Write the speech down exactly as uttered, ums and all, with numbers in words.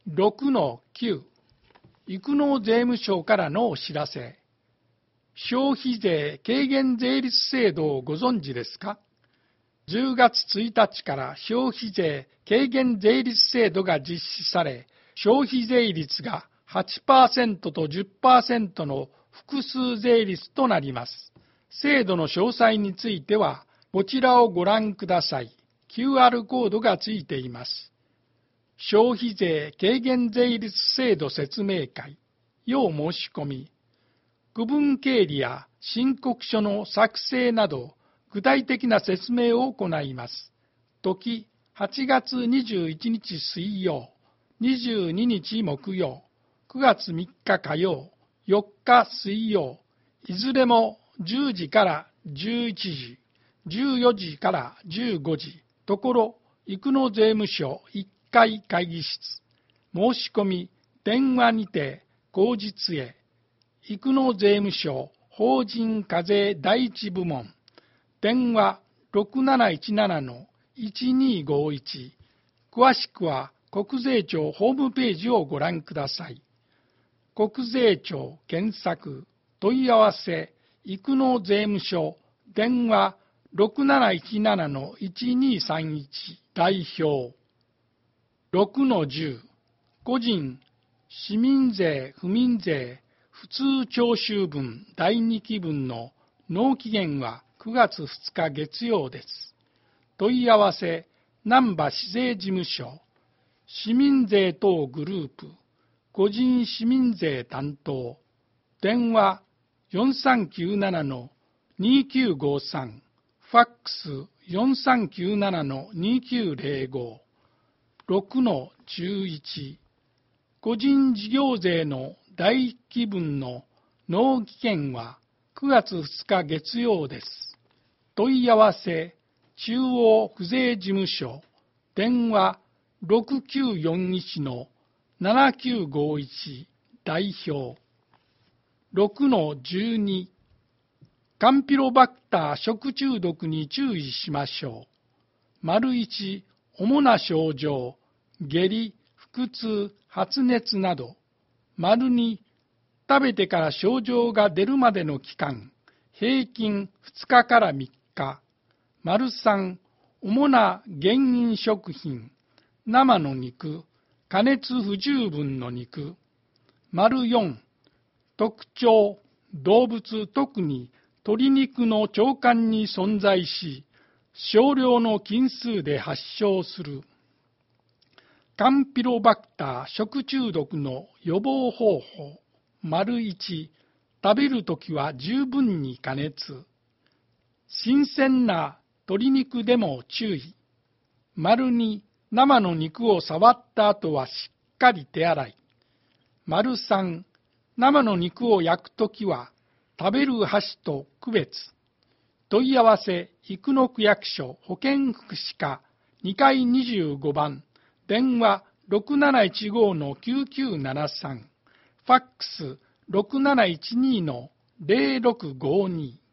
ろくのきゅう、育農税務署からのお知らせ。消費税軽減税率制度をご存知ですか？じゅうがつついたちから消費税軽減税率制度が実施され、消費税率が はちパーセント と じゅっパーセント の複数税率となります。制度の詳細については、こちらをご覧ください。キューアール コードがついています。消費税軽減税率制度説明会、要申し込み、区分経理や申告書の作成など、具体的な説明を行います。時、はちがつにじゅういちにち水曜、にじゅうににち木曜、くがつみっか火曜、よっか水曜、いずれもじゅうじからじゅういちじ、じゅうよじからじゅうごじ、ところ、育農税務署いっかい会議室、申し込み、電話にて、後日へ、育農税務署法人課税第一部門、電話 ろくなないちななのいちにごいち、詳しくは国税庁ホームページをご覧ください。国税庁検索、問い合わせ、育農税務署、電話 ろくなないちななのいちにさんいち 代表。ろくのじゅう、個人、市民税、不民税、普通徴収分だいにきぶんの納期限はくがつふつか月曜です。問い合わせ、難波市税事務所、市民税等グループ、個人市民税担当、電話 よんさんきゅうななのにきゅうごさん、ファックス よんさんきゅうななのにきゅうぜろご、ろくのじゅういち、個人事業税のだいいっきぶんの納期限はくがつふつか月曜です。問い合わせ、中央府税事務所、電話 ろくきゅうよんいちのななきゅうごいち 代表。ろくのじゅうに、カンピロバクター食中毒に注意しましょう。丸いち、主な症状、下痢、腹痛、発熱など。丸に、食べてから症状が出るまでの期間、平均ふつかからみっか。丸さん、主な原因食品、生の肉、加熱不十分の肉。丸よん、特徴、動物特に鶏肉の腸管に存在し、少量の菌数で発症する。カンピロバクター食中毒の予防方法。丸いち、食べるときは十分に加熱。新鮮な鶏肉でも注意。丸に、生の肉を触った後はしっかり手洗い。丸さん、生の肉を焼くときは食べる箸と区別。問い合わせ、生野区役所保健福祉課にかいにじゅうごばん、電話 ろくなないちごのきゅうきゅうななさん、ファックス ろくなないちにのぜろろくごに。